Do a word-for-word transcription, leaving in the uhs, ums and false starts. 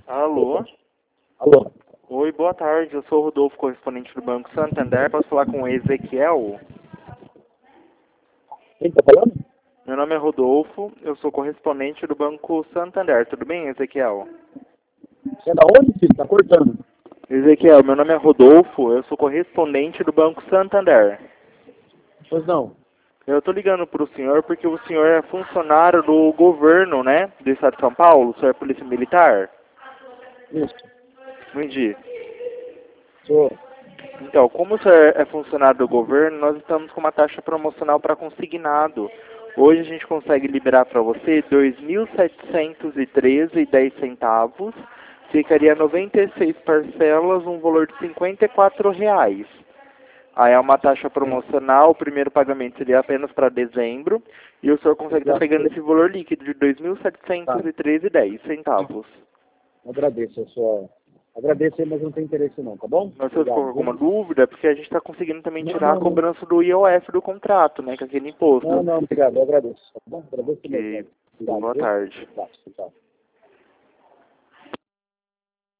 Alô? Alô? Oi, boa tarde. Eu sou o Rodolfo, correspondente do Banco Santander. Posso falar com o Ezequiel? Quem tá falando? Meu nome é Rodolfo, eu sou correspondente do Banco Santander. Tudo bem, Ezequiel? Você é da onde, filho? Tá cortando. Ezequiel, meu nome é Rodolfo, eu sou correspondente do Banco Santander. Pois não. Eu tô ligando pro senhor porque o senhor é funcionário do governo, né? Do estado de São Paulo, o senhor é polícia militar? Isso. Entendi. Sou. Então, como o senhor é funcionário do governo, nós estamos com uma taxa promocional para consignado. Hoje a gente consegue liberar para você dois mil setecentos e treze reais e dez centavos. Ficaria noventa e seis parcelas, um valor de cinquenta e quatro reais. Aí é uma taxa promocional, o primeiro pagamento seria apenas para dezembro. E o senhor consegue estar pegando esse valor líquido de dois mil setecentos e treze reais e dez centavos. Agradeço a sua... Agradeço aí, mas não tem interesse não, tá bom? Mas se você ficou com alguma dúvida, é porque a gente está conseguindo também Não, tirar a não, não. cobrança do I O F do contrato, né, que é aquele imposto. Não, não, obrigado, eu agradeço. Tá bom? Agradeço Ok. mesmo. Obrigado, Boa viu? tarde. Tá, tchau.